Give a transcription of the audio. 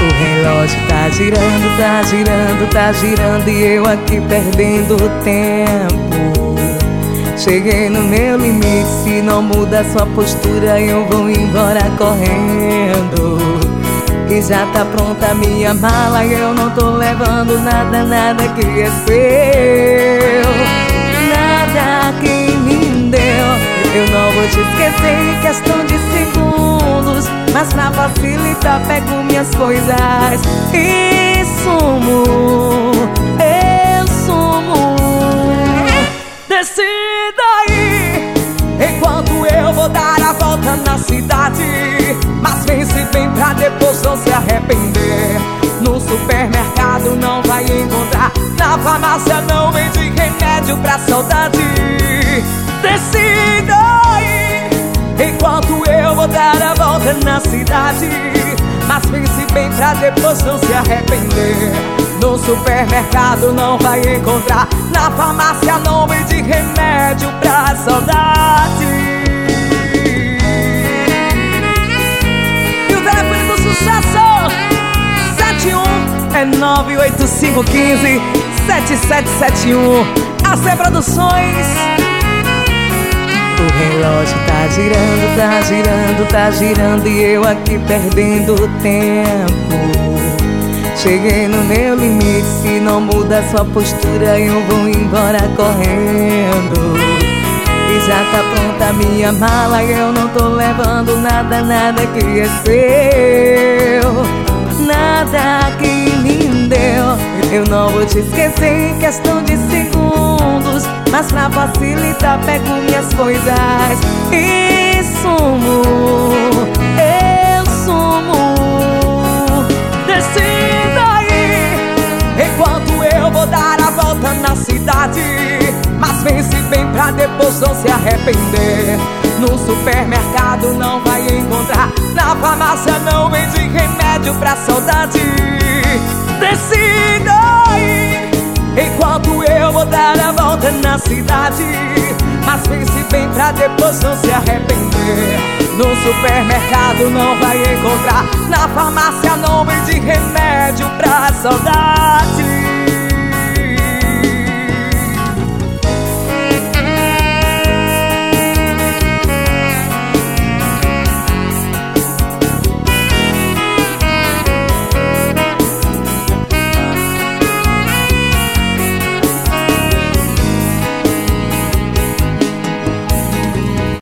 O relógio tá girando, tá girando, tá girando e eu aqui perdendo tempo. Cheguei no meu limite, se não muda sua postura eu vou embora correndo. E já tá pronta a minha mala e eu não tô levando nada, nada que é seu. Nada que me deu, eu não vou te esquecer em questão de segundos, mas pra facilitar pego minhas coisas e sumo, eu sumo. Decida aí, enquanto eu vou dar a volta na cidade. Mas pense bem pra depois não se arrepender. No supermercado não vai encontrar, na farmácia não vende remédio pra saudade. Decida aí, enquanto eu vou dar a volta na cidade. Mas pense bem pra depois não se arrepender. No supermercado não vai encontrar, na farmácia não vende remédio pra saudade. E o telefone do sucesso 71 é 98515-7771. AC Produções. O relógio tá girando, tá girando, tá girando e eu aqui perdendo tempo. Cheguei no meu limite, se não muda sua postura eu vou embora correndo. E já tá pronta a minha mala e eu não tô levando nada, nada que é seu. Nada que me deu, eu não vou te esquecer em questão de segundos, mas pra facilitar pego minhas coisas e sumo, eu sumo. Decida aí, enquanto eu vou dar a volta na cidade. Mas pense bem pra depois não se arrepender. No supermercado não vai encontrar, na farmácia não vende remédio pra saudade. Decida aí, enquanto eu vou dar a volta na cidade. Mas pense bem pra depois não se arrepender. No supermercado não vai encontrar, na farmácia não vende remédio pra saudade.